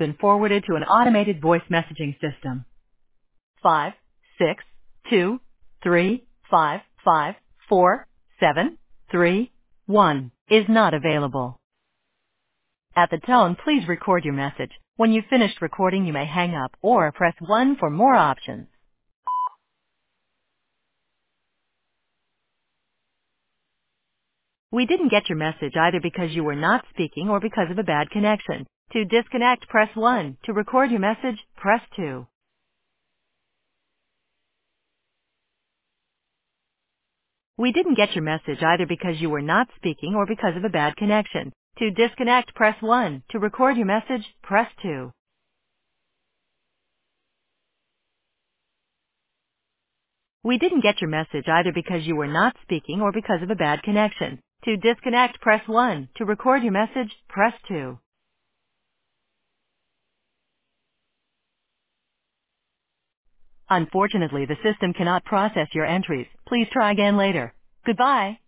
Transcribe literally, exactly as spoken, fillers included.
been forwarded to an automated voice messaging system. Five, six, two, three, five, five, four, seven, three, one is not available. At the tone, please record your message. When you've finished recording, you may hang up or press one for more options. We didn't get your message either because you were not speaking or because of a bad connection. To disconnect, press one. To record your message, press two. We didn't get your message either because you were not speaking or because of a bad connection. To disconnect, press one. To record your message, press two. We didn't get your message either because you were not speaking or because of a bad connection. To disconnect, press one. To record your message, press two. Unfortunately, the system cannot process your entries. Please try again later. Goodbye.